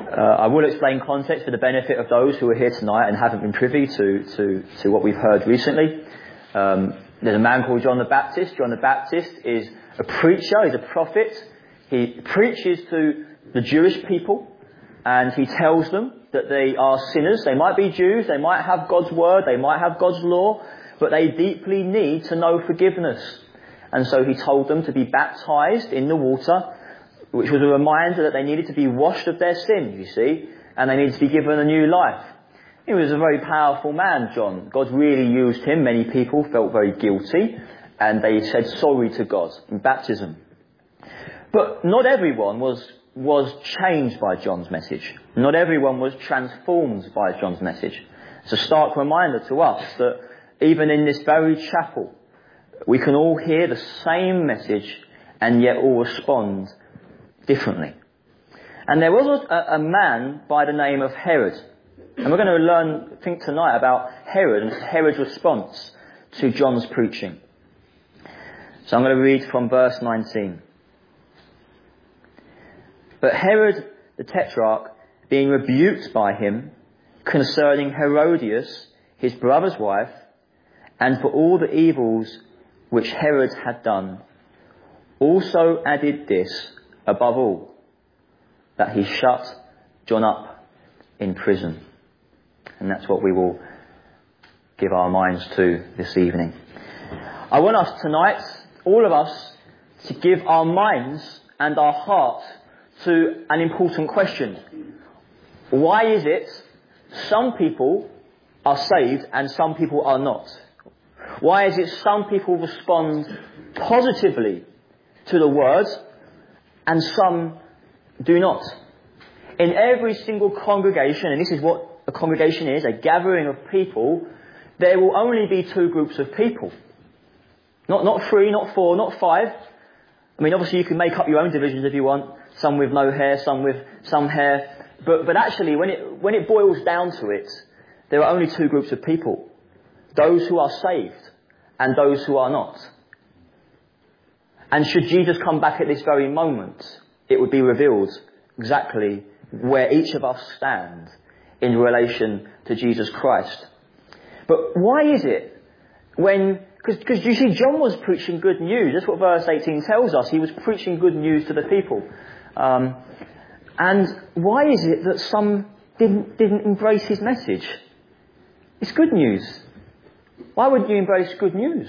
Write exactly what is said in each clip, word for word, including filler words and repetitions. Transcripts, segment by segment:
Uh, I will explain context for the benefit of those who are here tonight and haven't been privy to, to, to what we've heard recently. Um, there's a man called John the Baptist. John the Baptist is a preacher, he's a prophet. He preaches to the Jewish people and he tells them that they are sinners. They might be Jews, they might have God's word, they might have God's law, but they deeply need to know forgiveness. And so he told them to be baptized in the water, which was a reminder that they needed to be washed of their sins, you see, and they needed to be given a new life. He was a very powerful man, John. God really used him. Many people felt very guilty, and they said sorry to God in baptism. But not everyone was, was changed by John's message. Not everyone was transformed by John's message. It's a stark reminder to us that even in this very chapel, we can all hear the same message and yet all respond differently. And there was a, a man by the name of Herod. And we're going to learn, think tonight about Herod and Herod's response to John's preaching. So I'm going to read from verse nineteen. But Herod the Tetrarch, being rebuked by him concerning Herodias, his brother's wife, and for all the evils which Herod had done, also added this above all, that he shut John up in prison. And that's what we will give our minds to this evening. I want us tonight, all of us, to give our minds and our hearts to an important question. Why is it some people are saved and some people are not? Why is it some people respond positively to the word and some do not? In every single congregation, and this is what a congregation is, a gathering of people, there will only be two groups of people. Not, not three, not four, not five. I mean, obviously you can make up your own divisions if you want. Some with no hair, some with some hair. But, but actually, when it, when it boils down to it, there are only two groups of people. Those who are saved and those who are not. And should Jesus come back at this very moment, it would be revealed exactly where each of us stand in relation to Jesus Christ. But why is it when... Because you see, John was preaching good news. That's what verse eighteen tells us. He was preaching good news to the people. Um, and why is it that some didn't, didn't embrace his message? It's good news. Why wouldn't you embrace good news?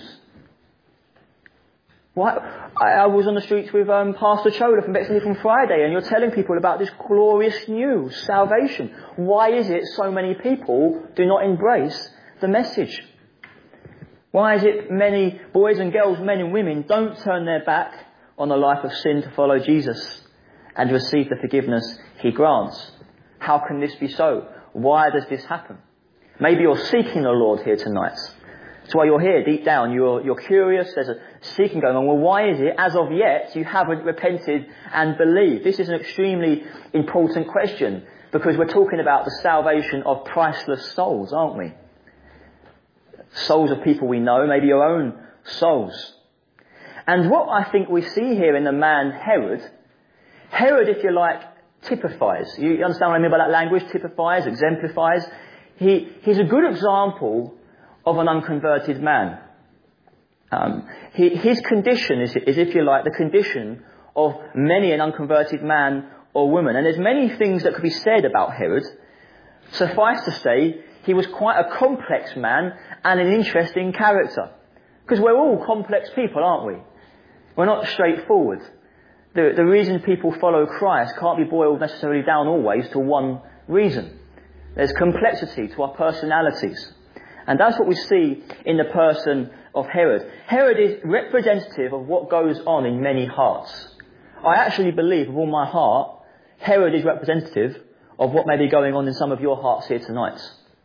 Why? I, I was on the streets with um, Pastor Chola from Bexley from Friday, and you're telling people about this glorious news, salvation. Why is it so many people do not embrace the message? Why is it many boys and girls, men and women, don't turn their back on the life of sin to follow Jesus and receive the forgiveness he grants? How can this be so? Why does this happen? Maybe you're seeking the Lord here tonight. That's why you're here. Deep down, you're, you're curious. There's a seeking going on. Well, why is it, as of yet, you haven't repented and believed? This is an extremely important question because we're talking about the salvation of priceless souls, aren't we? Souls of people we know, maybe your own souls. And what I think we see here in the man Herod, Herod, if you like, typifies. You understand what I mean by that language? Typifies, exemplifies. He, he's a good example of an unconverted man. Um, he, his condition is, is, if you like, the condition of many an unconverted man or woman. And there's many things that could be said about Herod. Suffice to say, he was quite a complex man and an interesting character. Because we're all complex people, aren't we? We're not straightforward. The, the reason people follow Christ can't be boiled necessarily down always to one reason. There's complexity to our personalities. And that's what we see in the person of Herod. Herod is representative of what goes on in many hearts. I actually believe with all my heart, Herod is representative of what may be going on in some of your hearts here tonight.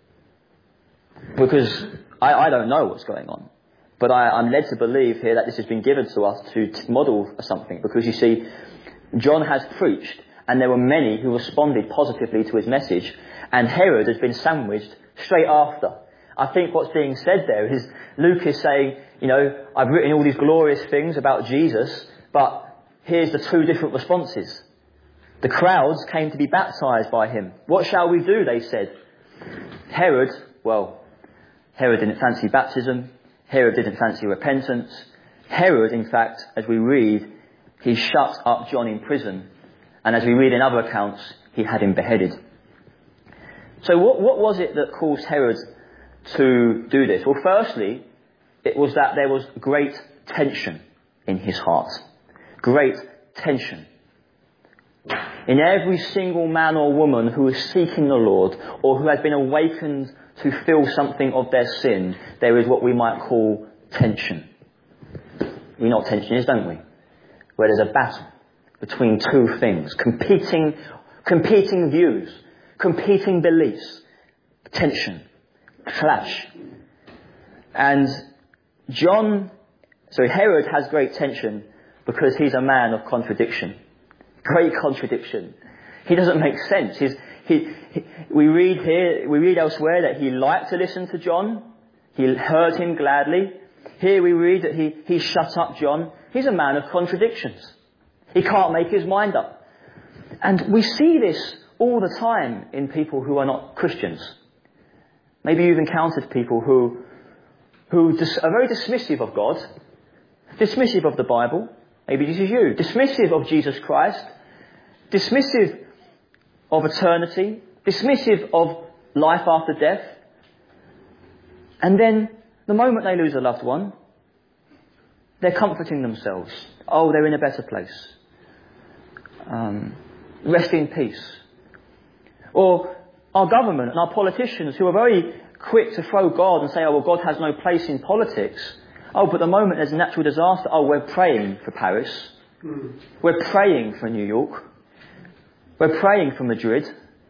Because I, I don't know what's going on. But I, I'm led to believe here that this has been given to us to t- model something. Because you see, John has preached and there were many who responded positively to his message. And Herod has been sandwiched straight after. I think what's being said there is Luke is saying, you know, I've written all these glorious things about Jesus, but here's the two different responses. The crowds came to be baptized by him. What shall we do, they said. Herod, well, Herod didn't fancy baptism. Herod didn't fancy repentance. Herod, in fact, as we read, he shut up John in prison. And as we read in other accounts, he had him beheaded. So what, what was it that caused Herod to do this? Well, firstly, it was that there was great tension in his heart. Great tension. In every single man or woman who is seeking the Lord, or who has been awakened to feel something of their sin, there is what we might call tension. We know what tension is, don't we? Where there's a battle between two things, competing, competing views, competing beliefs, tension, clash. And John, so Herod has great tension because he's a man of contradiction. Great contradiction. He doesn't make sense. He's, he, he, we read here, we read elsewhere that he liked to listen to John. He heard him gladly. Here we read that he, he shut up John. He's a man of contradictions. He can't make his mind up. And we see this all the time in people who are not Christians. Maybe you've encountered people who, who dis- are very dismissive of God, dismissive of the Bible. Maybe this is you. Dismissive of Jesus Christ. Dismissive of eternity. Dismissive of life after death. And then, the moment they lose a loved one, they're comforting themselves. Oh, they're in a better place. Um, rest in peace. Or our government and our politicians who are very quick to throw God and say, oh, well, God has no place in politics. Oh, but the moment there's a natural disaster, oh, we're praying for Paris. Mm. We're praying for New York. We're praying for Madrid.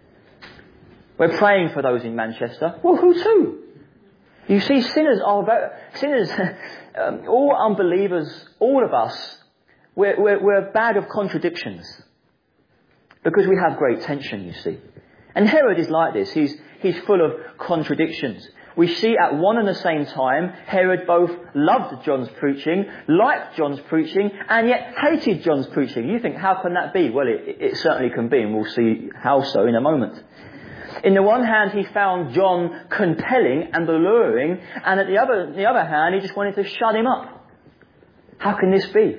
We're praying for those in Manchester. Well, who to? You see, sinners are very, sinners, um, all unbelievers, all of us, we're, we're, we're a bag of contradictions. Because we have great tension, you see. And Herod is like this. He's, he's full of contradictions. We see at one and the same time, Herod both loved John's preaching, liked John's preaching, and yet hated John's preaching. You think, how can that be? Well, it, it certainly can be, and we'll see how so in a moment. In the one hand, he found John compelling and alluring, and at the other, the other hand, he just wanted to shut him up. How can this be?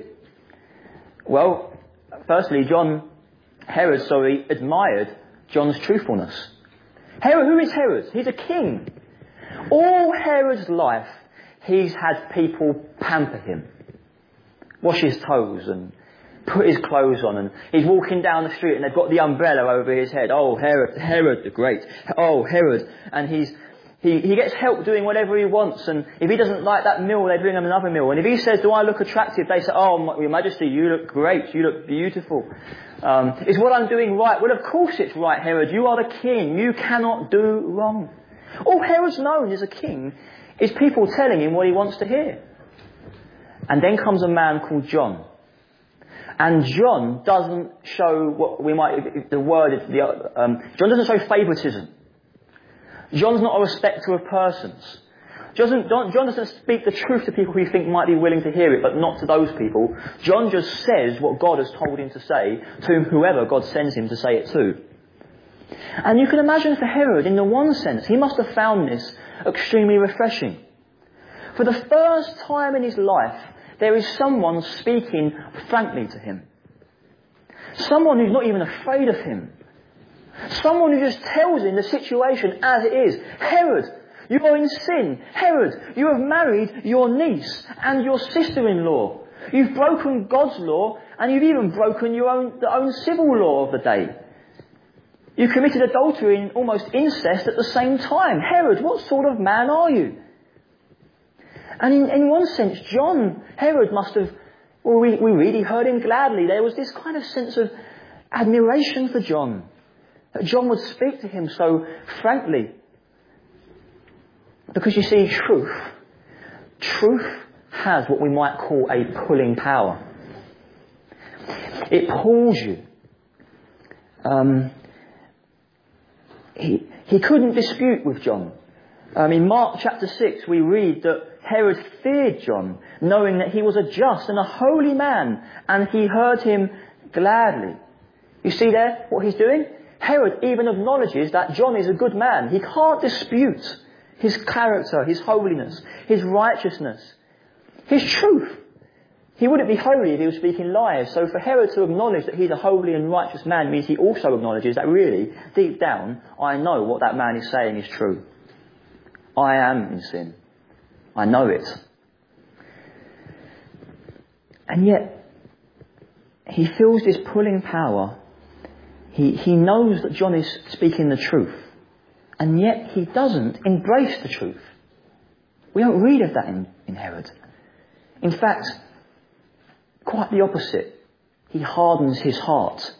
Well, firstly, John, Herod, sorry, admired John's truthfulness. Herod, who is Herod? He's a king. All Herod's life, he's had people pamper him, wash his toes and put his clothes on, and he's walking down the street and they've got the umbrella over his head. Oh, Herod, Herod the Great. Oh, Herod. And he's, he, he gets help doing whatever he wants, and if he doesn't like that meal, they bring him another meal. And if he says, do I look attractive? They say, oh, Your Majesty, you look great. You look beautiful. Um, is what I'm doing right? Well, of course it's right, Herod. You are the king. You cannot do wrong. All Herod's known as a king is people telling him what he wants to hear. And then comes a man called John. And John doesn't show what we might, the word is, the, um, John doesn't show favouritism. John's not a respecter of persons. John doesn't, John doesn't speak the truth to people who think might be willing to hear it, but not to those people. John just says what God has told him to say to whoever God sends him to say it to. And you can imagine for Herod, in the one sense, he must have found this extremely refreshing. For the first time in his life, there is someone speaking frankly to him. Someone who's not even afraid of him. Someone who just tells him the situation as it is. Herod, you are in sin. Herod, you have married your niece and your sister-in-law. You've broken God's law, and you've even broken your own, the own civil law of the day. You committed adultery and almost incest at the same time. Herod, what sort of man are you? And in, in one sense, John, Herod must have, well, we, we read he heard him gladly. There was this kind of sense of admiration for John. That John would speak to him so frankly. Because you see, truth, truth has what we might call a pulling power. It pulls you. Um... He, he couldn't dispute with John. Um, in Mark chapter six, we read that Herod feared John, knowing that he was a just and a holy man, and he heard him gladly. You see there what he's doing? Herod even acknowledges that John is a good man. He can't dispute his character, his holiness, his righteousness, his truth. He wouldn't be holy if he was speaking lies. So for Herod to acknowledge that he's a holy and righteous man means he also acknowledges that really, deep down, I know what that man is saying is true. I am in sin. I know it. And yet, he feels this pulling power. He, he knows that John is speaking the truth. And yet he doesn't embrace the truth. We don't read of that in, in Herod. In fact, quite the opposite. He hardens his heart.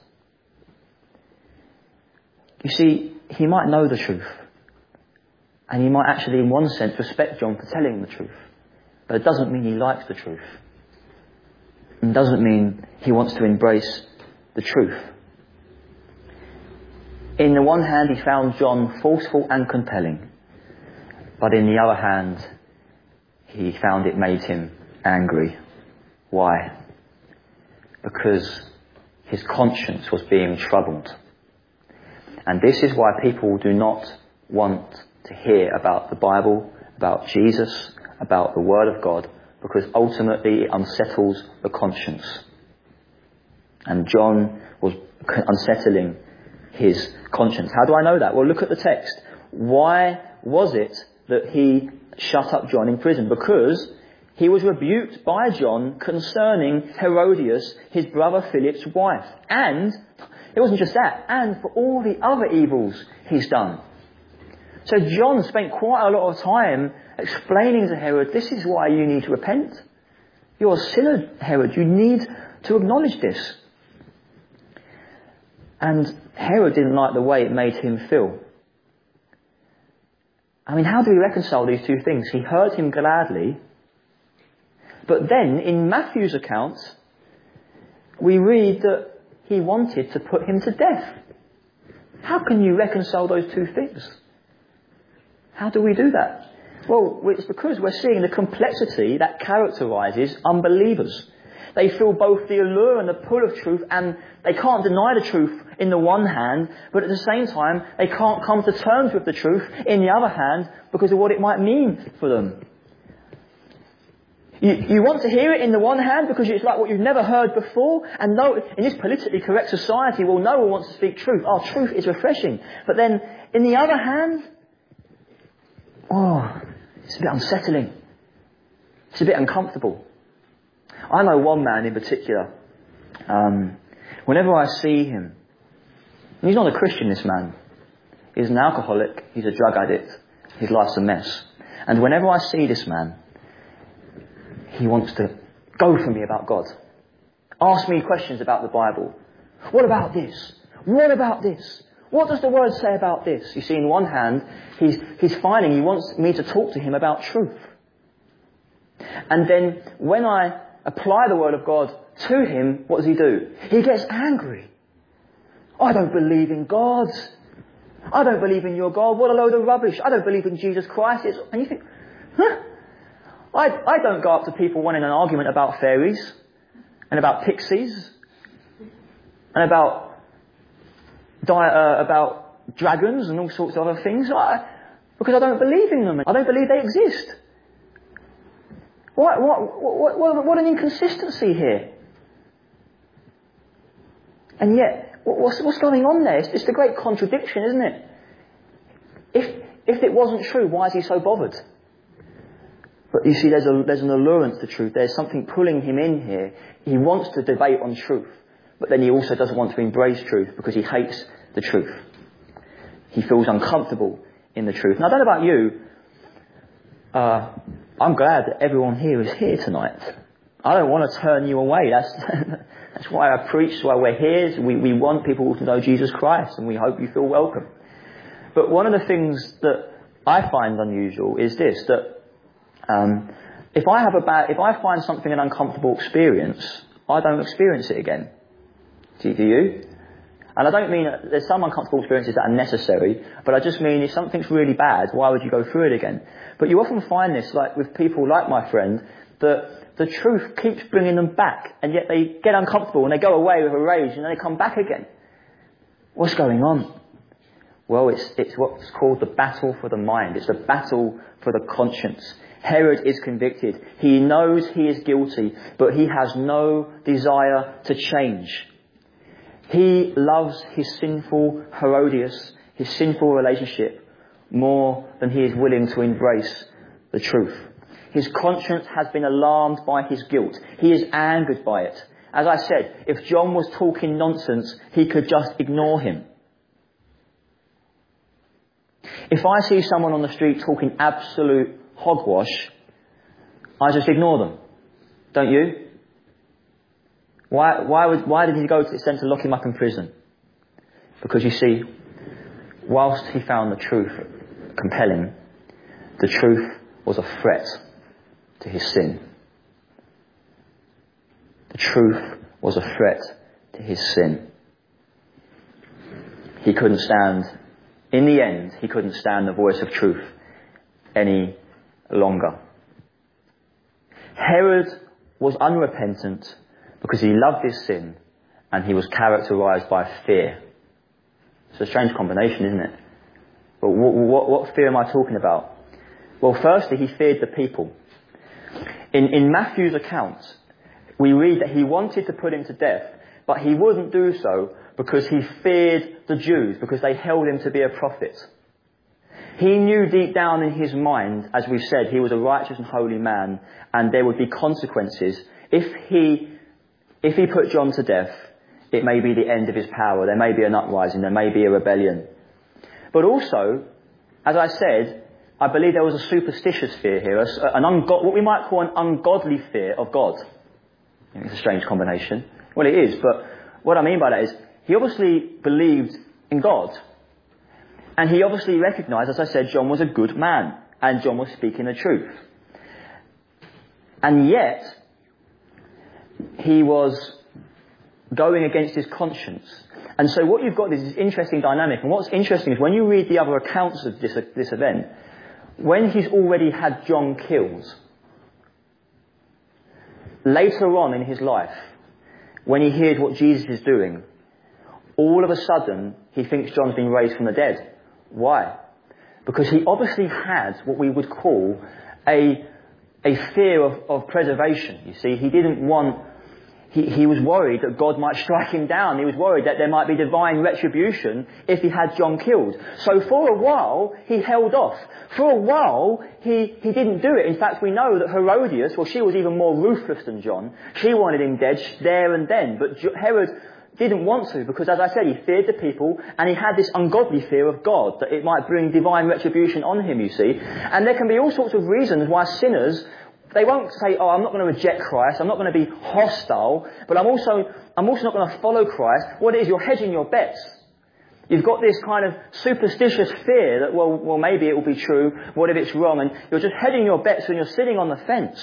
You see, he might know the truth. And he might actually, in one sense, respect John for telling the truth. But it doesn't mean he likes the truth. It doesn't mean he wants to embrace the truth. In the one hand, he found John forceful and compelling. But in the other hand, he found it made him angry. Why? Because his conscience was being troubled. And this is why people do not want to hear about the Bible, about Jesus, about the Word of God, because ultimately it unsettles the conscience. And John was unsettling his conscience. How do I know that? Well, look at the text. Why was it that he shut up John in prison? Because he was rebuked by John concerning Herodias, his brother Philip's wife. And it wasn't just that, and for all the other evils he's done. So John spent quite a lot of time explaining to Herod, this is why you need to repent. You're a sinner, Herod. You need to acknowledge this. And Herod didn't like the way it made him feel. I mean, how do we reconcile these two things? He heard him gladly, but then in Matthew's account, we read that he wanted to put him to death. How can you reconcile those two things? How do we do that? Well, it's because we're seeing the complexity that characterises unbelievers. They feel both the allure and the pull of truth, and they can't deny the truth in the one hand, but at the same time, they can't come to terms with the truth in the other hand because of what it might mean for them. You, you want to hear it in the one hand because it's like what you've never heard before, and no, in this politically correct society, well, no one wants to speak truth. Our truth is refreshing. But then, in the other hand, oh, it's a bit unsettling. It's a bit uncomfortable. I know one man in particular. Um, whenever I see him, and he's not a Christian, this man. He's an alcoholic. He's a drug addict. His life's a mess. And whenever I see this man, he wants to go for me about God. Ask me questions about the Bible. What about this? What about this? What does the Word say about this? You see, in one hand, he's, he's finding he wants me to talk to him about truth. And then when I apply the Word of God to him, what does he do? He gets angry. I don't believe in God. I don't believe in your God. What a load of rubbish. I don't believe in Jesus Christ. It's, and you think, huh? I, I don't go up to people wanting an argument about fairies and about pixies and about di- uh, about dragons and all sorts of other things I, because I don't believe in them. I don't believe they exist. What, what, what, what, what an inconsistency here. And yet, what's, what's going on there? It's, it's the great contradiction, isn't it? If, if it wasn't true, why is he so bothered? But you see, there's, a, there's an allurance to truth. There's something pulling him in here. He wants to debate on truth. But then he also doesn't want to embrace truth because he hates the truth. He feels uncomfortable in the truth. Now, I don't know about you. Uh, I'm glad that everyone here is here tonight. I don't want to turn you away. That's that's why I preach, that's why we're here. We, we want people to know Jesus Christ, and we hope you feel welcome. But one of the things that I find unusual is this, that um, if I have a bad, if I find something an uncomfortable experience, I don't experience it again. Do, do you? And I don't mean that there's some uncomfortable experiences that are necessary, but I just mean if something's really bad, why would you go through it again? But you often find this, like with people like my friend, that the truth keeps bringing them back, and yet they get uncomfortable and they go away with a rage and then they come back again. What's going on? Well, it's, it's what's called the battle for the mind. It's the battle for the conscience. Herod is convicted. He knows he is guilty, but he has no desire to change. He loves his sinful Herodias, his sinful relationship, more than he is willing to embrace the truth. His conscience has been alarmed by his guilt. He is angered by it. As I said, if John was talking nonsense, he could just ignore him. If I see someone on the street talking absolute hogwash, I just ignore them. Don't you? Why, why, would, why did he go to the extent to lock him up in prison? Because you see, whilst he found the truth compelling, the truth was a threat to his sin. The truth was a threat to his sin. He couldn't stand, in the end, he couldn't stand the voice of truth any longer. Herod was unrepentant because he loved his sin and he was characterised by fear. It's a strange combination, isn't it? But what, what, what fear am I talking about? Well, firstly, he feared the people. In, in Matthew's account, we read that he wanted to put him to death, but he wouldn't do so because he feared the Jews, because they held him to be a prophet. He knew deep down in his mind, as we've said, he was a righteous and holy man, and there would be consequences. If he, if he put John to death, it may be the end of his power. There may be an uprising. There may be a rebellion. But also, as I said, I believe there was a superstitious fear here, an ungo- what we might call an ungodly fear of God. It's a strange combination. Well, it is, but what I mean by that is he obviously believed in God. And he obviously recognised, as I said, John was a good man and John was speaking the truth. And yet, he was going against his conscience. And so what you've got is this interesting dynamic. And what's interesting is when you read the other accounts of this, this event, when he's already had John killed, later on in his life, when he hears what Jesus is doing, all of a sudden he thinks John's been raised from the dead. Why? Because he obviously had what we would call a, a fear of, of preservation. You see, he didn't want, he, he was worried that God might strike him down. He was worried that there might be divine retribution if he had John killed. So for a while, he held off. For a while, he, he didn't do it. In fact, we know that Herodias, well, she was even more ruthless than John. She wanted him dead there and then. But Herod didn't want to, because as I said, he feared the people and he had this ungodly fear of God, that it might bring divine retribution on him, you see. And there can be all sorts of reasons why sinners, they won't say, oh, I'm not going to reject Christ, I'm not going to be hostile, but I'm also, I'm also not going to follow Christ. What it is, you're hedging your bets. You've got this kind of superstitious fear that, well, well, maybe it will be true, what if it's wrong, and you're just hedging your bets and you're sitting on the fence.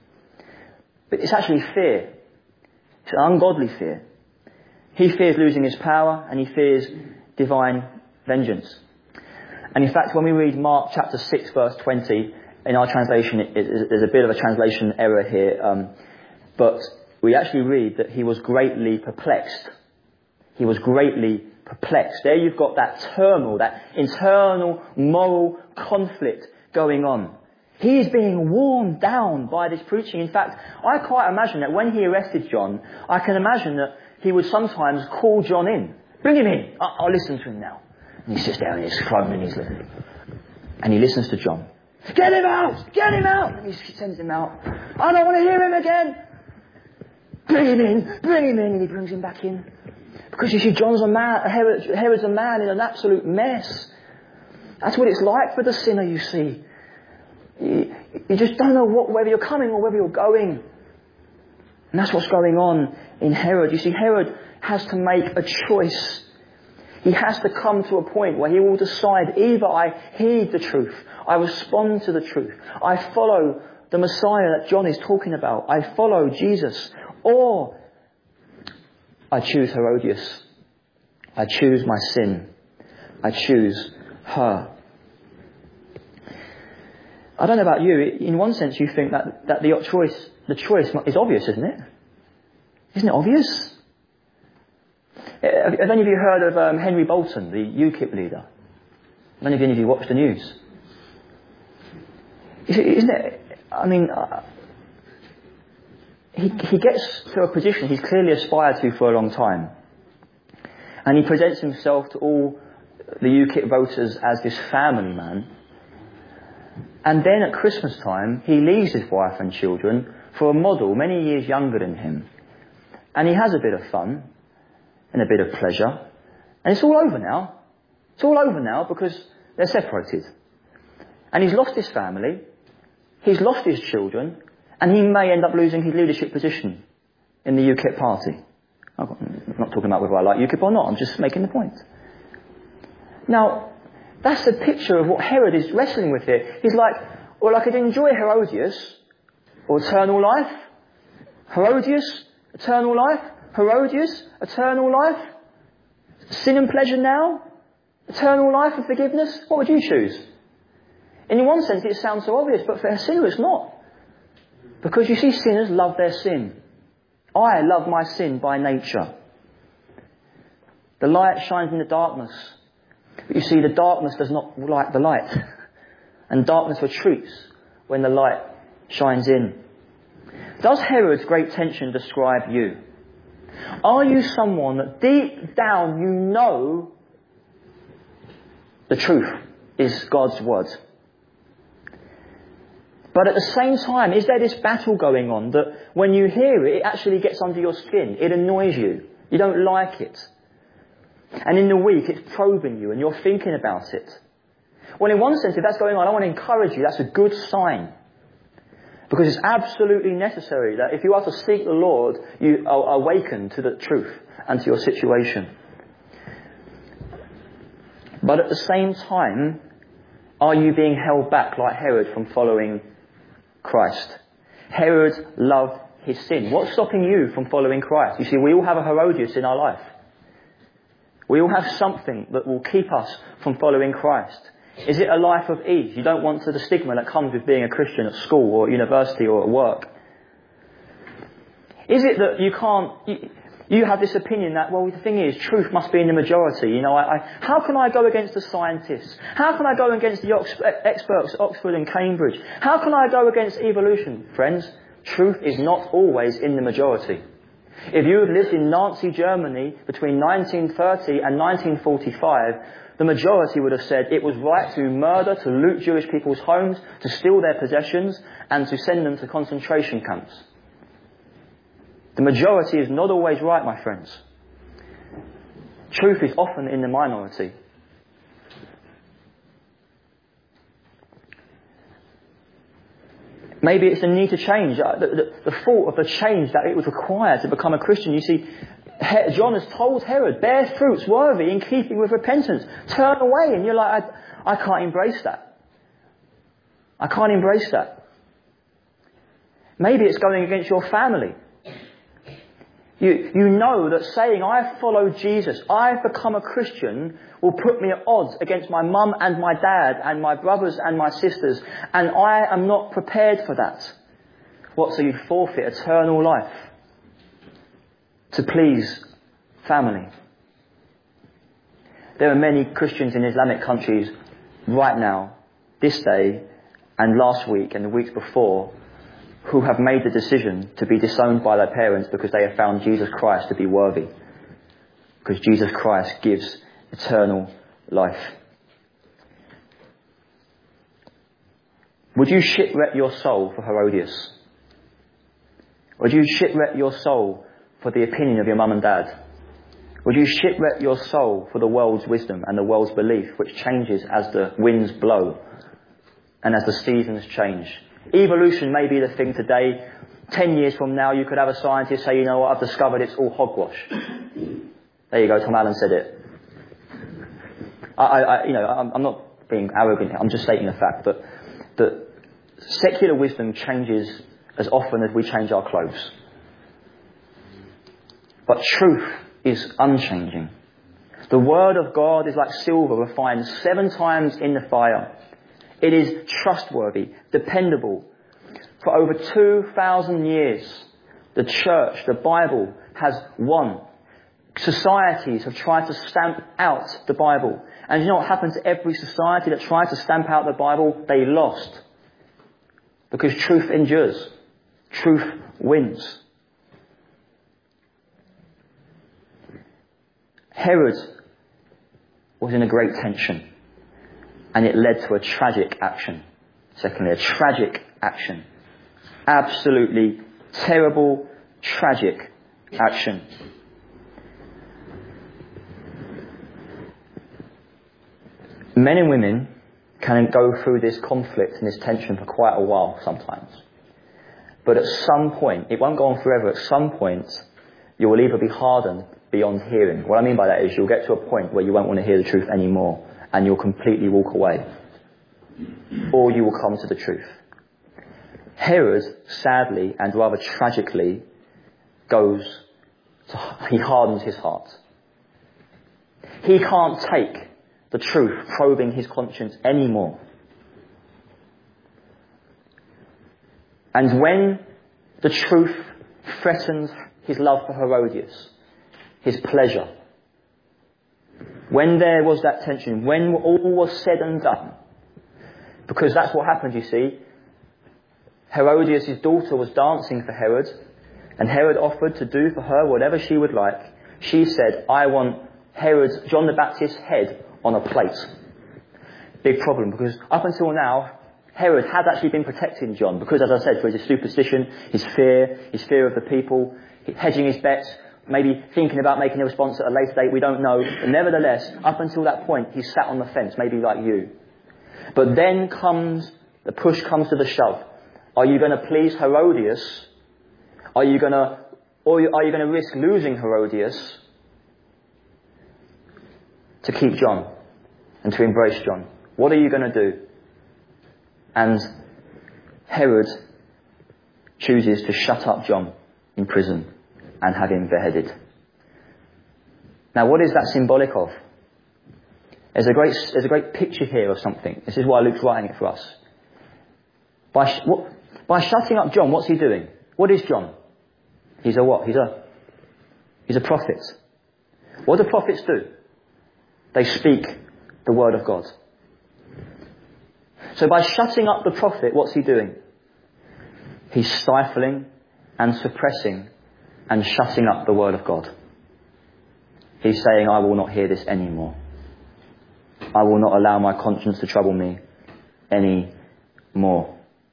But it's actually fear. It's an ungodly fear. He fears losing his power and he fears divine vengeance. And in fact, when we read Mark chapter six verse twenty, in our translation, it, it, there's a bit of a translation error here, um, but we actually read that he was greatly perplexed. He was greatly perplexed. There you've got that turmoil, that internal moral conflict going on. He is being worn down by this preaching. In fact, I quite imagine that when he arrested John, I can imagine that he would sometimes call John in. Bring him in. I'll, I'll listen to him now. And he sits there in his throne and he's listening. And he listens to John. Get him out! Get him out! And he sends him out. I don't want to hear him again. Bring him in. Bring him in. And he brings him back in. Because you see, John's a man, Herod, Herod's a man in an absolute mess. That's what it's like for the sinner, you see. You, you just don't know what, whether you're coming or whether you're going. And that's what's going on in Herod. You see, Herod has to make a choice. He has to come to a point where he will decide, either I heed the truth, I respond to the truth, I follow the Messiah that John is talking about, I follow Jesus, or I choose Herodias. I choose my sin. I choose her. I don't know about you. In one sense, you think that, that the choice, the choice is obvious, isn't it? Isn't it obvious? Have any of you heard of um, Henry Bolton, the UKIP leader? Have any of you watched the news? Isn't it? I mean, uh, he he gets to a position he's clearly aspired to for a long time, and he presents himself to all the UKIP voters as this family man. And then at Christmas time, he leaves his wife and children for a model many years younger than him, and he has a bit of fun and a bit of pleasure, and it's all over now. It's all over now because they're separated. And he's lost his family, he's lost his children, and he may end up losing his leadership position in the UKIP party. I'm not talking about whether I like UKIP or not, I'm just making the point. Now, that's the picture of what Herod is wrestling with here. He's like, well, I could enjoy Herodias, or eternal life. Herodias, eternal life. Herodias, eternal life. Sin and pleasure now. Eternal life and forgiveness. What would you choose? In one sense, it sounds so obvious, but for a sinner, it's not. Because you see, sinners love their sin. I love my sin by nature. The light shines in the darkness. But you see, the darkness does not like the light. And darkness retreats when the light shines in. Does Herod's great tension describe you? Are you someone that deep down you know the truth is God's word? But at the same time, is there this battle going on that when you hear it, it actually gets under your skin? It annoys you. You don't like it. And in the week, it's probing you and you're thinking about it. Well, in one sense, if that's going on, I want to encourage you. That's a good sign. Because it's absolutely necessary that if you are to seek the Lord, you are awakened to the truth and to your situation. But at the same time, are you being held back like Herod from following Christ? Herod loved his sin. What's stopping you from following Christ? You see, we all have a Herodias in our life. We all have something that will keep us from following Christ. Is it a life of ease? You don't want to the stigma that comes with being a Christian at school or at university or at work. Is it that you can't... You, you have this opinion that, well, the thing is, truth must be in the majority. You know, I, I, how can I go against the scientists? How can I go against the Ox- experts at Oxford and Cambridge? How can I go against evolution? Friends, truth is not always in the majority. If you had lived in Nazi Germany between nineteen thirty and nineteen forty-five, the majority would have said it was right to murder, to loot Jewish people's homes, to steal their possessions, and to send them to concentration camps. The majority is not always right, my friends. Truth is often in the minority. Maybe it's the need to change, the, the, the thought of the change that it would require to become a Christian. You see, John has told Herod, bear fruits worthy in keeping with repentance. Turn away. And you're like, I, I can't embrace that. I can't embrace that. Maybe it's going against your family. You, you know that saying, I follow Jesus, I've become a Christian, will put me at odds against my mum and my dad and my brothers and my sisters. And I am not prepared for that. What, so you forfeit eternal life to please family? There are many Christians in Islamic countries right now, this day and last week and the weeks before, who have made the decision to be disowned by their parents because they have found Jesus Christ to be worthy. Because Jesus Christ gives eternal life. Would you shipwreck your soul for Herodias? Would you shipwreck your soul for the opinion of your mum and dad? Would you shipwreck your soul for the world's wisdom and the world's belief, which changes as the winds blow and as the seasons change? Evolution may be the thing today. Ten years from now, you could have a scientist say, you know what, I've discovered it's all hogwash. There you go, Tom Allen said it. I, I you know, I'm, I'm not being arrogant. I'm just stating a fact that, that secular wisdom changes as often as we change our clothes. But truth is unchanging. The word of God is like silver refined seven times in the fire. It is trustworthy, dependable. For over two thousand years, the church, the Bible, has won Societies have tried to stamp out the Bible. And you know what happened to every society that tried to stamp out the Bible? They lost. Because truth endures. Truth wins. Herod was in a great tension. And it led to a tragic action. Secondly, a tragic action. Absolutely terrible, tragic action. Men and women can go through this conflict and this tension for quite a while sometimes. But at some point, it won't go on forever, at some point you will either be hardened beyond hearing. What I mean by that is you'll get to a point where you won't want to hear the truth anymore and you'll completely walk away. Or you will come to the truth. Herod, sadly and rather tragically, goes to, he hardens his heart. He can't take the truth probing his conscience anymore. And when the truth threatens his love for Herodias, his pleasure, when there was that tension, when all was said and done, because that's what happened, you see. Herodias' daughter was dancing for Herod, and Herod offered to do for her whatever she would like. She said, I want Herod's, John the Baptist's head on a plate. Big problem, because up until now, Herod had actually been protecting John, because as I said, for his superstition, his fear, his fear of the people, hedging his bets, maybe thinking about making a response at a later date, we don't know. But nevertheless, up until that point, he sat on the fence, maybe like you. But then comes, the push comes to the shove. Are you going to please Herodias? Are you going to, or are you going to risk losing Herodias to keep John and to embrace John? What are you going to do? And Herod chooses to shut up John in prison and have him beheaded. Now, what is that symbolic of? There's a great, there's a great picture here of something. This is why Luke's writing it for us. By, sh- what, by shutting up John, what's he doing? What is John? He's a what? He's a, he's a prophet. What do prophets do? They speak the word of God. So by shutting up the prophet, what's he doing? He's stifling and suppressing and shutting up the word of God. He's saying, I will not hear this anymore. I will not allow my conscience to trouble me any more.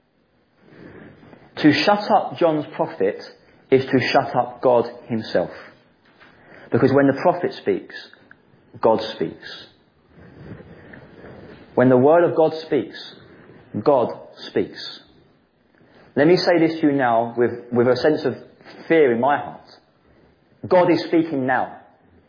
To shut up John's prophet is to shut up God himself. Because when the prophet speaks, God speaks. When the word of God speaks, God speaks. Let me say this to you now with, with a sense of fear in my heart. God is speaking now.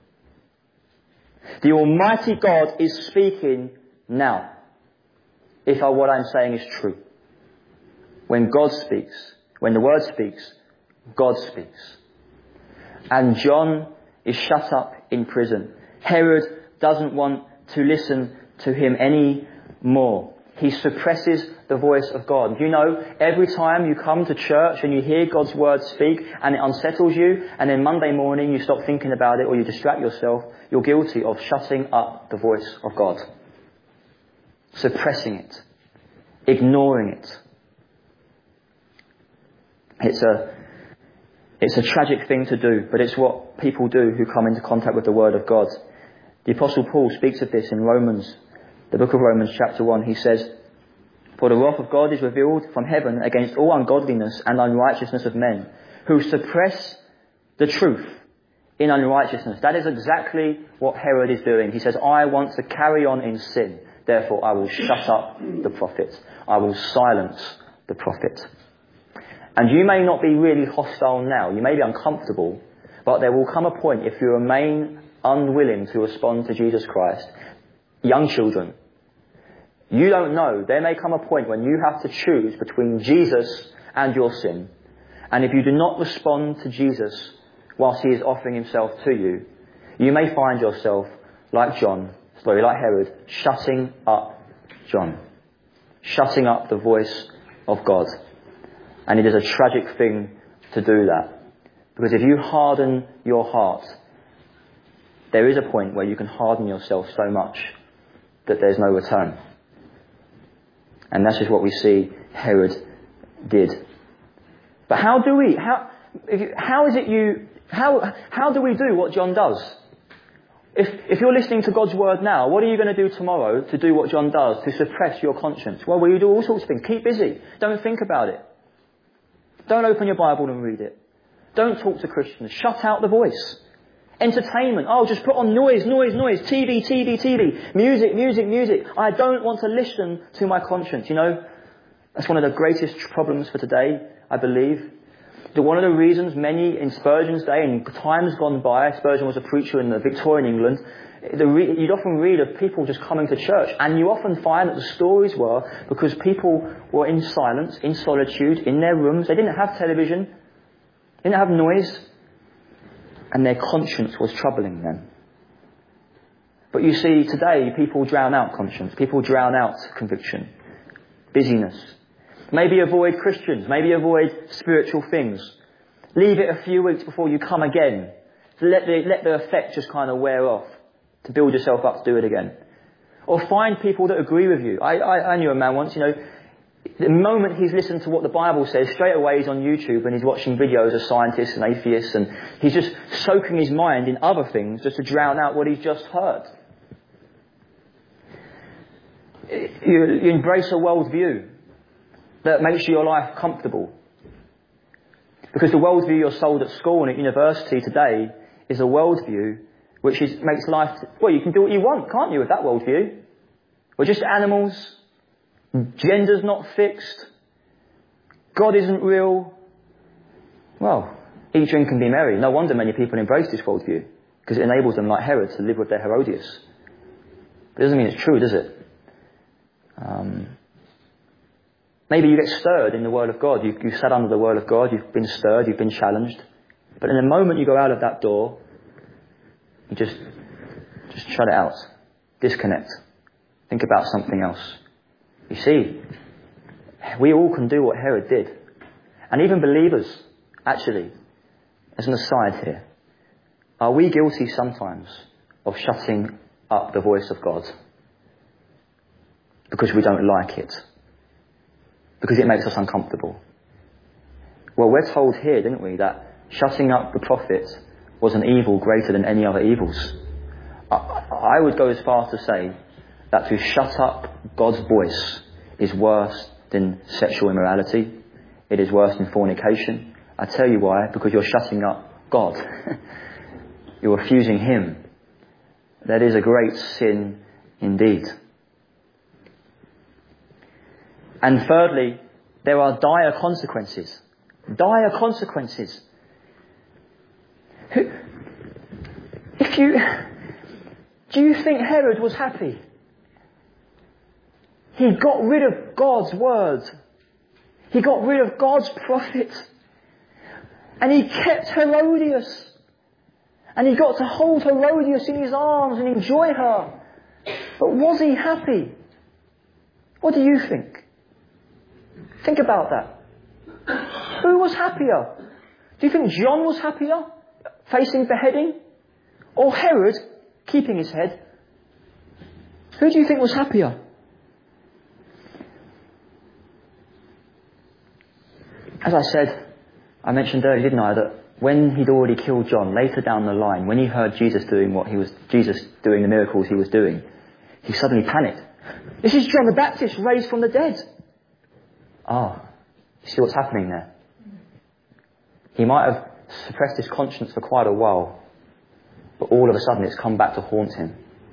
The Almighty God is speaking now. If what I'm saying is true. When God speaks, when the word speaks, God speaks. And John is shut up in prison. Herod doesn't want to listen to him any more. He suppresses the voice of God. You know, every time you come to church and you hear God's word speak and it unsettles you, and then Monday morning you stop thinking about it or you distract yourself, you're guilty of shutting up the voice of God. Suppressing it. Ignoring it. It's a, it's a tragic thing to do, but it's what people do who come into contact with the word of God. The Apostle Paul speaks of this in Romans, the book of Romans chapter one. He says, for the wrath of God is revealed from heaven against all ungodliness and unrighteousness of men, who suppress the truth in unrighteousness. That is exactly what Herod is doing. He says, I want to carry on in sin. Therefore, I will shut up the prophet. I will silence the prophet. And you may not be really hostile now. You may be uncomfortable. But there will come a point, if you remain unwilling to respond to Jesus Christ, young children, you don't know. There may come a point when you have to choose between Jesus and your sin. And if you do not respond to Jesus whilst he is offering himself to you, you may find yourself, like John, sorry, like Herod, shutting up John. Shutting up the voice of God. And it is a tragic thing to do that. Because if you harden your heart, there is a point where you can harden yourself so much that there's no return. And that's just what we see Herod did. But how do we, how, if you, how is it you, how, how do we do what John does? If, if you're listening to God's word now, what are you going to do tomorrow to do what John does, to suppress your conscience? Well, will you do all sorts of things? Keep busy. Don't think about it. Don't open your Bible and read it. Don't talk to Christians. Shut out the voice. Entertainment. Oh, just put on noise, noise, noise. T V, T V, T V. Music, music, music. I don't want to listen to my conscience. You know, that's one of the greatest problems for today, I believe. That one of the reasons many in Spurgeon's day, in times gone by, Spurgeon was a preacher in the Victorian England, the re- you'd often read of people just coming to church, and you often find that the stories were because people were in silence, in solitude, in their rooms. They didn't have television, they didn't have noise, and their conscience was troubling them. But you see, today, people drown out conscience. People drown out conviction, busyness. Maybe avoid Christians. Maybe avoid spiritual things. Leave it a few weeks before you come again. Let the, let the effect just kind of wear off, to build yourself up to do it again. Or find people that agree with you. I, I, I knew a man once, you know, the moment he's listened to what the Bible says, straight away he's on YouTube and he's watching videos of scientists and atheists, and he's just soaking his mind in other things just to drown out what he's just heard. You, you embrace a worldview that makes your life comfortable. Because the worldview you're sold at school and at university today is a worldview which is, makes life... Well, you can do what you want, can't you, with that worldview? We're just animals. Gender's not fixed. God isn't real. Well, eat, drink and be merry. No wonder many people embrace this worldview, because it enables them, like Herod, to live with their Herodias. But it doesn't mean it's true, does it? Um, maybe you get stirred in the Word of God. You, you sat under the Word of God. You've been stirred. You've been challenged. But in the moment you go out of that door, you just, just shut it out. Disconnect. Think about something else. You see, we all can do what Herod did. And even believers, actually, as an aside here, are we guilty sometimes of shutting up the voice of God because we don't like it? Because it makes us uncomfortable? Well, we're told here, didn't we, that shutting up the prophet was an evil greater than any other evils. I, I would go as far to say that to shut up God's voice is worse than sexual immorality. It is worse than fornication. I tell you why. Because you're shutting up God. You're refusing Him. That is a great sin indeed. And thirdly, there are dire consequences. Dire consequences. If you... Do you think Herod was happy? He got rid of God's word. He got rid of God's prophet. And he kept Herodias. And he got to hold Herodias in his arms and enjoy her. But was he happy? What do you think? Think about that. Who was happier? Do you think John was happier, facing beheading? Or Herod, keeping his head? Who do you think was happier? As I said, I mentioned earlier, didn't I, that when he'd already killed John, later down the line, when he heard Jesus doing what he was, Jesus doing the miracles he was doing, he suddenly panicked. This is John the Baptist raised from the dead. Ah, you see what's happening there? He might have suppressed his conscience for quite a while, but all of a sudden it's come back to haunt him.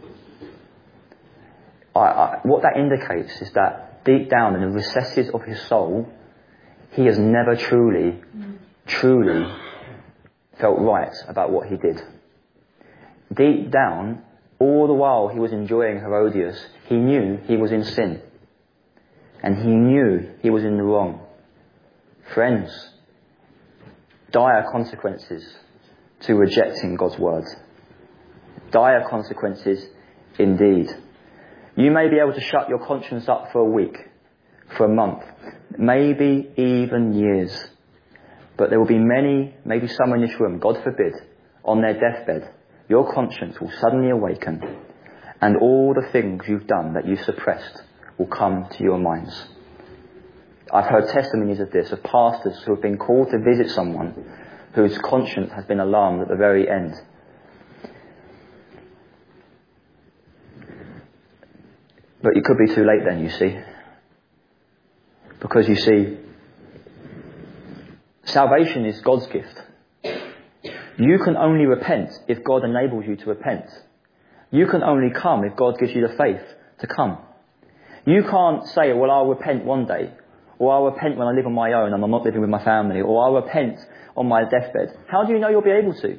I, I, what that indicates is that deep down in the recesses of his soul, he has never truly, truly felt right about what he did. Deep down, all the while he was enjoying Herodias, he knew he was in sin. And he knew he was in the wrong. Friends, dire consequences to rejecting God's word. Dire consequences indeed. You may be able to shut your conscience up for a week, for a month, maybe even years. But there will be many, maybe some in this room, God forbid, on their deathbed, your conscience will suddenly awaken, and all the things you've done that you've suppressed will come to your minds. I've heard testimonies of this, of pastors who have been called to visit someone whose conscience has been alarmed at the very end. But it could be too late then, you see. Because you see, salvation is God's gift. You can only repent if God enables you to repent. You can only come if God gives you the faith to come. You can't say, well, I'll repent one day, or I'll repent when I live on my own and I'm not living with my family, or I'll repent on my deathbed. How do you know you'll be able to?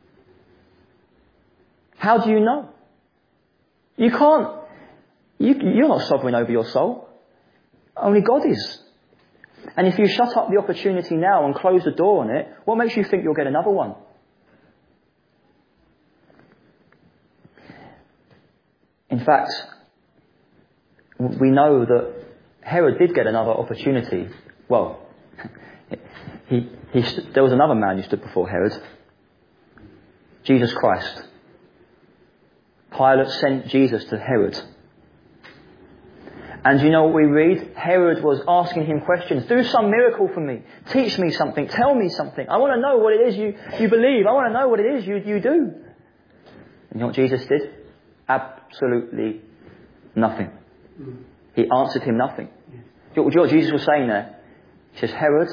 How do you know? You can't. You, you're not sovereign over your soul. Only God is. And if you shut up the opportunity now and close the door on it, what makes you think you'll get another one? In fact, we know that Herod did get another opportunity. Well, he, he st- there was another man who stood before Herod. Jesus Christ. Pilate sent Jesus to Herod. And you know what we read? Herod was asking him questions. Do some miracle for me. Teach me something. Tell me something. I want to know what it is you, you believe. I want to know what it is you, you do. And you know what Jesus did? Absolutely nothing. He answered him nothing. Do you know what Jesus was saying there? He says, Herod,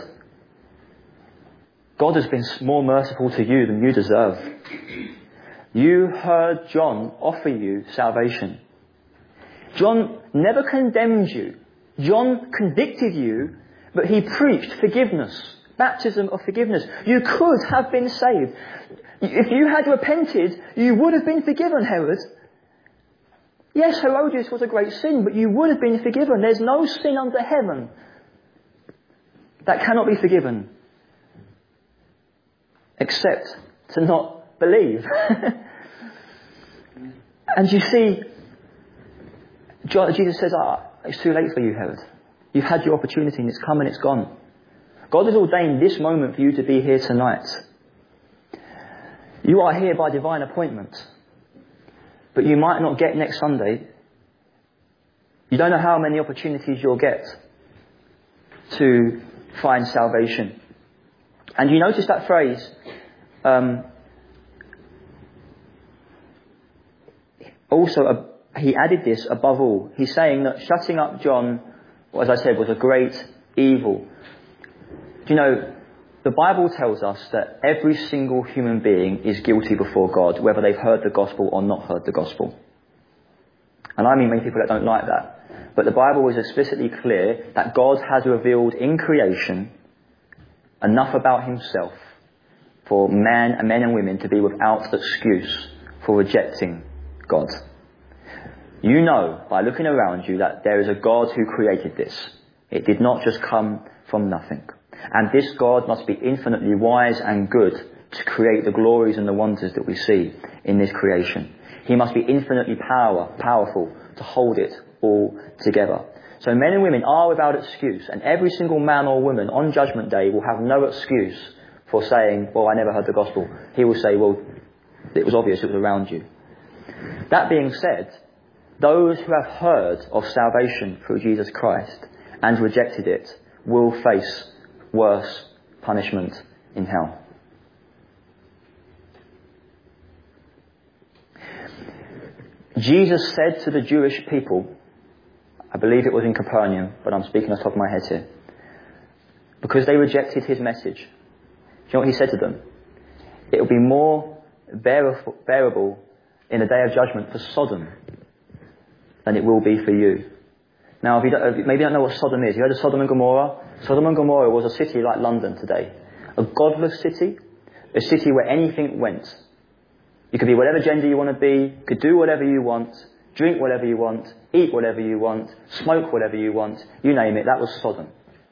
God has been more merciful to you than you deserve. You heard John offer you salvation. John never condemned you. John convicted you, but he preached forgiveness, baptism of forgiveness. You could have been saved. If you had repented, you would have been forgiven, Herod. Yes, Herodias was a great sin, but you would have been forgiven. There's no sin under heaven that cannot be forgiven, except to not believe. And you see, Jesus says, ah, it's too late for you, Herod. You've had your opportunity and it's come and it's gone. God has ordained this moment for you to be here tonight. You are here by divine appointment. But you might not get next Sunday. You don't know how many opportunities you'll get to find salvation. And you notice that phrase, um, also uh, he added this above all. He's saying that shutting up John, as I said, was a great evil. Do you know, the Bible tells us that every single human being is guilty before God, whether they've heard the gospel or not heard the gospel. And I mean many people that don't like that. But the Bible is explicitly clear that God has revealed in creation enough about himself for man and men and women to be without excuse for rejecting God. You know by looking around you that there is a God who created this. It did not just come from nothing. And this God must be infinitely wise and good to create the glories and the wonders that we see in this creation. He must be infinitely power, powerful to hold it all together. So men and women are without excuse, and every single man or woman on Judgment Day will have no excuse for saying, well, I never heard the gospel. He will say, well, it was obvious, it was around you. That being said, those who have heard of salvation through Jesus Christ and rejected it will face worse punishment in hell. Jesus said to the Jewish people, I believe it was in Capernaum, but I'm speaking off the top of my head here, because they rejected his message. Do you know what he said to them? It will be more bearable in the day of judgment for Sodom than it will be for you. Now, if you don't, maybe you don't know what Sodom is. You heard of Sodom and Gomorrah? Sodom and Gomorrah was a city like London today. A godless city. A city where anything went. You could be whatever gender you want to be. You could do whatever you want. Drink whatever you want. Eat whatever you want. Smoke whatever you want. You name it. That was Sodom.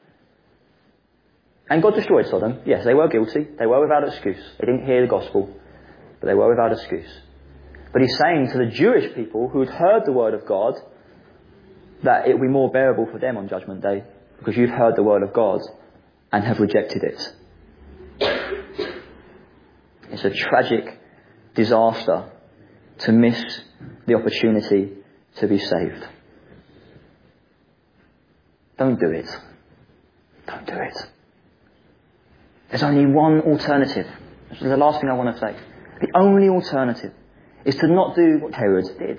And God destroyed Sodom. Yes, they were guilty. They were without excuse. They didn't hear the gospel. But they were without excuse. But he's saying to the Jewish people who had heard the word of God that it will be more bearable for them on Judgment Day because you've heard the word of God and have rejected it. It's a tragic disaster to miss the opportunity to be saved. Don't do it. Don't do it. There's only one alternative. This is the last thing I want to say. The only alternative is to not do what Herod did.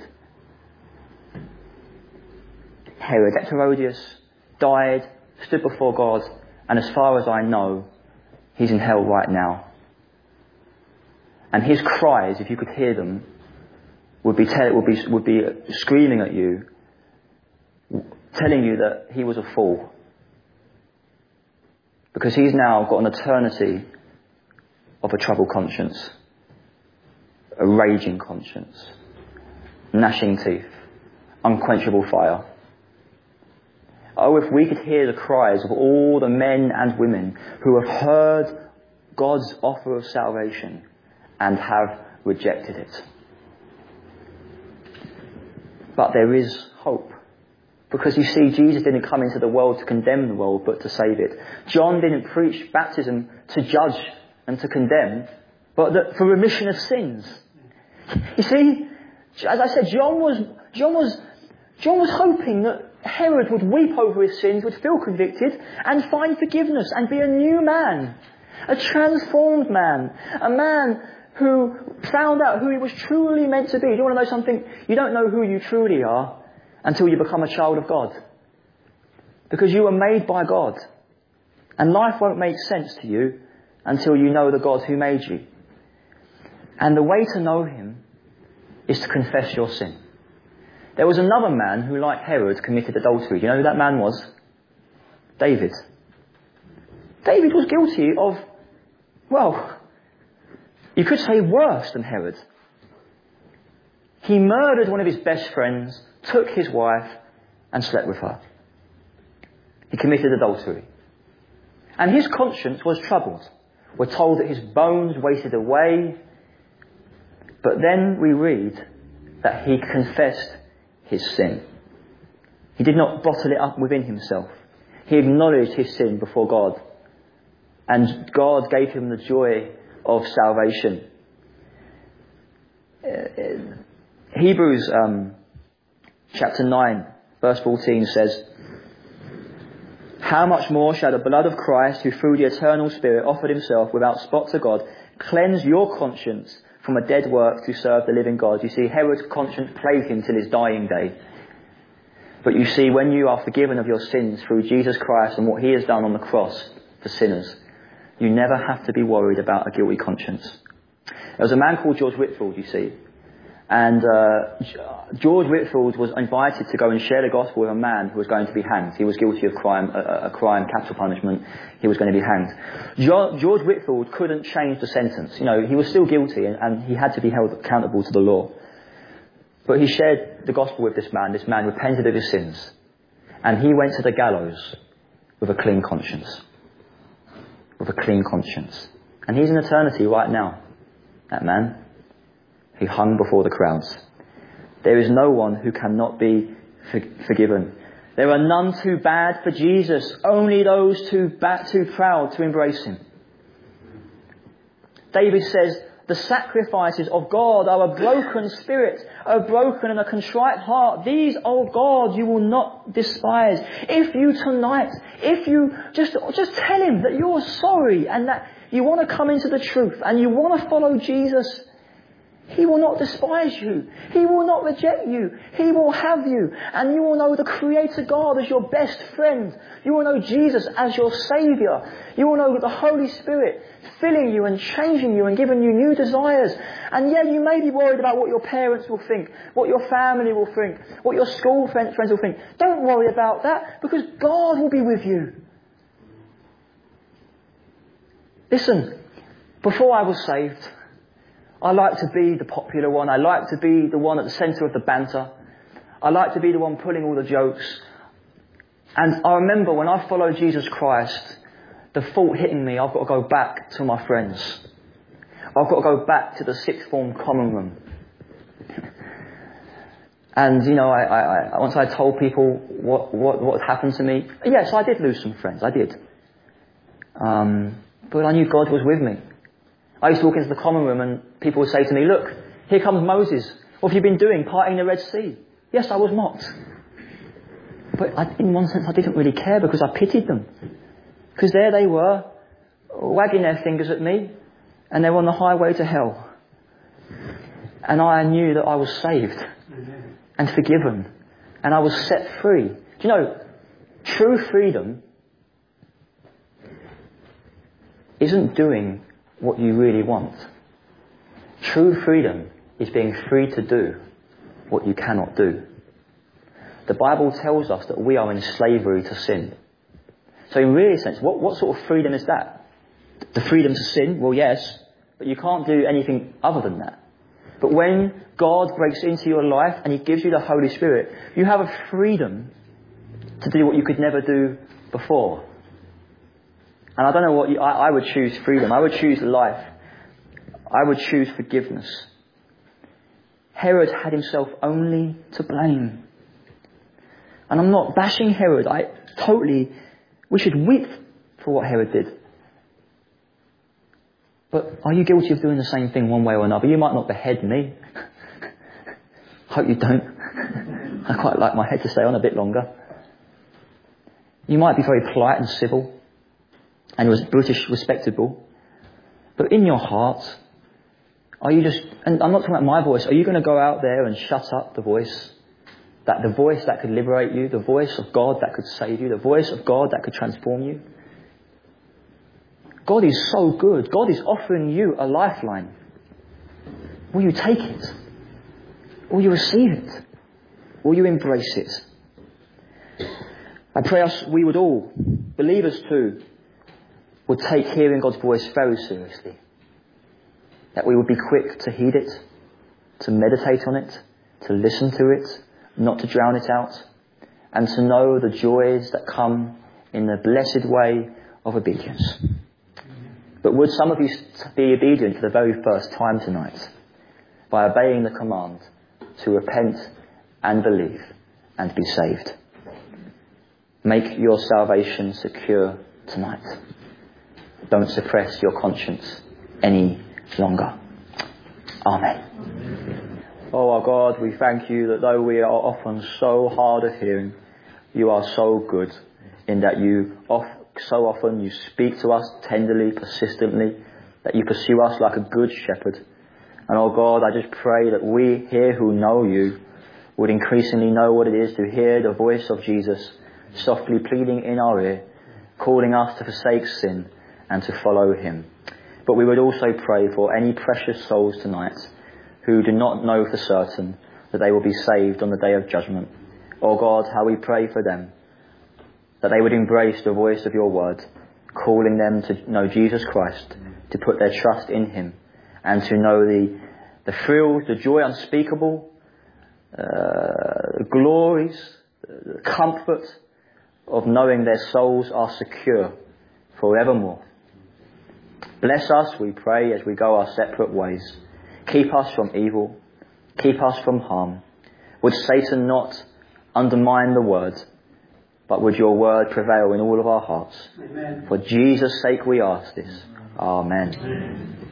Herod, Herodias, died, stood before God, and as far as I know, he's in hell right now. And his cries, if you could hear them, would be, tell, would be, would be screaming at you, telling you that he was a fool. Because he's now got an eternity of a troubled conscience, a raging conscience, gnashing teeth, unquenchable fire. Oh, if we could hear the cries of all the men and women who have heard God's offer of salvation and have rejected it. But there is hope. Because you see, Jesus didn't come into the world to condemn the world, but to save it. John didn't preach baptism to judge and to condemn, but that for remission of sins. You see, as I said, John was, John was, John was hoping that Herod would weep over his sins, would feel convicted, and find forgiveness, and be a new man. A transformed man. A man who found out who he was truly meant to be. Do you want to know something? You don't know who you truly are until you become a child of God. Because you were made by God. And life won't make sense to you until you know the God who made you. And the way to know him is to confess your sin. There was another man who, like Herod, committed adultery. Do you know who that man was? David. David was guilty of, well, you could say worse than Herod. He murdered one of his best friends, took his wife, and slept with her. He committed adultery. And his conscience was troubled. We're told that his bones wasted away. But then we read that he confessed his sin. He did not bottle it up within himself. He acknowledged his sin before God. And God gave him the joy of salvation. Uh, Hebrews um, chapter nine, verse fourteen says, "How much more shall the blood of Christ, who through the eternal Spirit offered himself without spot to God, cleanse your conscience from a dead work to serve the living God?" You see, Herod's conscience plagued him till his dying day. But you see, when you are forgiven of your sins through Jesus Christ and what he has done on the cross for sinners, you never have to be worried about a guilty conscience. There was a man called George Whitefield, you see. And uh, George Whitefield was invited to go and share the gospel with a man who was going to be hanged. He was guilty of crime, a, a crime, capital punishment. He was going to be hanged. George Whitefield couldn't change the sentence. You know, he was still guilty and, and he had to be held accountable to the law. But he shared the gospel with this man. This man repented of his sins. And he went to the gallows with a clean conscience. With a clean conscience. And he's in eternity right now. That man. He hung before the crowds. There is no one who cannot be for- forgiven. There are none too bad for Jesus. Only those too bad, too proud to embrace him. David says, "The sacrifices of God are a broken spirit, a broken and a contrite heart. These, O God, you will not despise." If you tonight, if you just, just tell him that you're sorry and that you want to come into the truth and you want to follow Jesus, he will not despise you. He will not reject you. He will have you. And you will know the Creator God as your best friend. You will know Jesus as your Saviour. You will know the Holy Spirit filling you and changing you and giving you new desires. And yeah, you may be worried about what your parents will think, what your family will think, what your school friends will think. Don't worry about that, because God will be with you. Listen, before I was saved, I like to be the popular one. I like to be the one at the centre of the banter. I like to be the one pulling all the jokes. And I remember when I followed Jesus Christ, the thought hitting me, I've got to go back to my friends. I've got to go back to the sixth form common room. And, you know, I, I, I, once I told people what, what, what had happened to me, yes, I did lose some friends. I did. Um, but I knew God was with me. I used to walk into the common room and people would say to me, look, here comes Moses. What have you been doing? Parting the Red Sea. Yes, I was mocked. But I, in one sense, I didn't really care because I pitied them. Because there they were, wagging their fingers at me, and they were on the highway to hell. And I knew that I was saved and forgiven, and I was set free. Do you know, true freedom isn't doing what you really want. True freedom is being free to do what you cannot do. The Bible tells us that we are in slavery to sin. So in really sense, what, what sort of freedom is that? The freedom to sin? Well, yes, but you can't do anything other than that. But when God breaks into your life and He gives you the Holy Spirit, you have a freedom to do what you could never do before. And I don't know what you, I, I would choose freedom. I would choose life. I would choose forgiveness. Herod had himself only to blame. And I'm not bashing Herod. I totally, we should weep for what Herod did. But are you guilty of doing the same thing one way or another? You might not behead me. Hope you don't. I quite like my head to stay on a bit longer. You might be very polite and civil and was British respectable. But in your heart, are you just, and I'm not talking about my voice, are you going to go out there and shut up the voice? That the voice that could liberate you, the voice of God that could save you, the voice of God that could transform you? God is so good. God is offering you a lifeline. Will you take it? Will you receive it? Will you embrace it? I pray us, we would all, believers too, would take hearing God's voice very seriously. That we would be quick to heed it, to meditate on it, to listen to it, not to drown it out, and to know the joys that come in the blessed way of obedience. But would some of you be obedient for the very first time tonight by obeying the command to repent and believe and be saved? Make your salvation secure tonight. Don't suppress your conscience any longer. Amen. Oh our God, we thank you that though we are often so hard of hearing, you are so good in that you off, so often you speak to us tenderly, persistently, that you pursue us like a good shepherd. And oh God, I just pray that we here who know you would increasingly know what it is to hear the voice of Jesus softly pleading in our ear, calling us to forsake sin and to follow him. But we would also pray for any precious souls tonight who do not know for certain that they will be saved on the day of judgment. Oh God, how we pray for them, that they would embrace the voice of your word, calling them to know Jesus Christ, to put their trust in him, and to know the, the thrills, the joy unspeakable, uh, the glories, the comfort of knowing their souls are secure forevermore. Bless us, we pray, as we go our separate ways. Keep us from evil. Keep us from harm. Would Satan not undermine the word, but would your word prevail in all of our hearts? Amen. For Jesus' sake we ask this. Amen. Amen.